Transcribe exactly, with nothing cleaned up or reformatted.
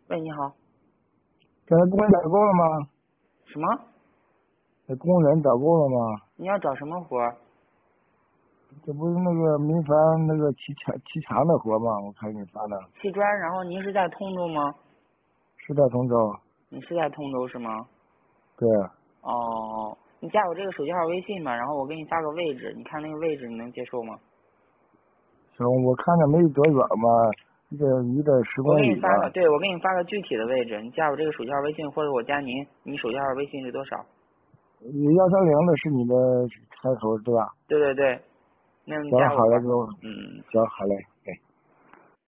喂，你好。 给那工人找够了吗？ 什么？ 给工人找够了吗？ 你要找什么活儿？ 这不是那个民房那个砌墙砌墙的活吗？我看你发的。 砌砖，然后您是在通州吗？ 是在通州。 你是在通州是吗？ 对。 哦，你加我这个手机号微信吧，然后我给你发个位置，你看那个位置你能接受吗？ 行，我看着没多远嘛，一得一得十我公里吧。 给你发个，对，我给你发个具体的位置，你加我这个手机号微信，或者我加您，你手机号微信是多少？ 你幺三零的是你的开头对吧？ 对对对，那你行， 加我吧。 好嘞，给我。 嗯。 行，好嘞。